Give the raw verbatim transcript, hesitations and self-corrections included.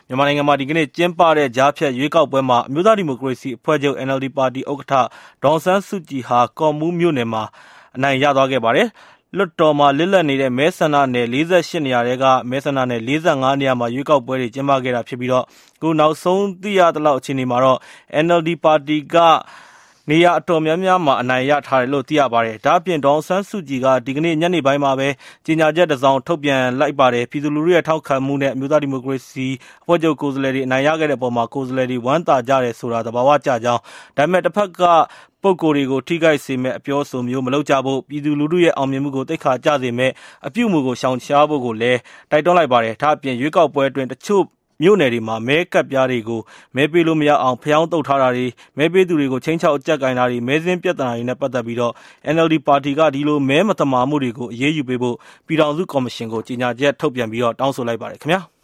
မြန်မာနိုင်ငံမှာဒီကနေ့ကျင်းပတဲ့ကြားဖြတ်ရွေးကောက်ပွဲမှာအမျိုးသားဒီမိုကရေစီအဖွဲ့ချုပ် N L D ပါတီဥက္ကဋ္ဌဒေါ်အောင်ဆန်းစုကြည်ဟာကော့မှူးမြို့နယ်မှာအနိုင်ရသွားခဲ့ပါတယ်။လွှတ်တော်မှာလစ်လပ်နေတဲ့မဲဆန္ဒနယ်လေးဆယ့်ရှစ်နေရာထဲကမဲဆန္ဒနယ်လေးဆယ့်ငါးနေရာမှာရွေးကောက်ပွဲတွေကျင်းပခဲ့တာဖြစ်ပြီးတော့အခုနောက်ဆုံးသိရသလောက်အခြေအနေမှာတော့ N L D ပါတီကနေရာအတော်များများမှာအနိုင်ရထားတယ်လို့သိရပါတယ်။ဒါအပြင်ဒေါ်အောင်ဆန်းစုကြည်ကဒီကနေ့ညနေပိုင်းမှာပဲကြေညာချက်တစ်စောင်ထုတ်ပြန်လိုက်ပါတယ်။ပြည်သူလူထုရဲ့ထောက်ခံမှုနဲ့အမျိုးသားဒီမိုကရေစီအဖွဲ့ချုပ်ကိုယ်စားလှယ်တွေအနိုင်ရခဲ့တဲ့အပေါ်မှာကိုယ်စားလှယ်တွေဝမ်းသာကြတယ်ဆိုတာသဘာဝကျကြောင်းဒါပေမဲ့တစ်ဖက်ကပုဂ္ဂိုလ်တွေကိုထိခိုက်စေမဲ့အပြောဆိုမျိုးမလုပ်ကြဖို့ပြည်သူလူထုရဲ့အောင်မြင်မှုကိုသိက္ခာကျစေမဲ့အပြုအမူကိုရှောင်ရှားဖို့ကိုလည်းတိုက်တွန်းလိုက်ပါတယ်။ဒါအပြင်ရွေးကောက်ပွဲအတွင်းတချို့မြို့နယ်တွေမှာမဲကပ်ပြားတွေကိုမဲပေးလို့မရအောင်ဖျောင်းတုပ်ထားတာတွေမဲပေးသူတွေကိုချင်းချောက်ကြက်ကင်တာတွေမဲစင်းပြဿနာတွေနဲ့ပတ်သက်ပြီးတော့ N L D ပါတီကဒီလိုမဲမသမာမှုတွေကိုအရေးယူပေးဖို့ပြည်ထောင်စုကော်မရှင်ကိုကြေညာချက်ထုတ်ပြန်ပြီးတော့တောင်းဆိုလိုက်ပါတယ်ခင်ဗျာ။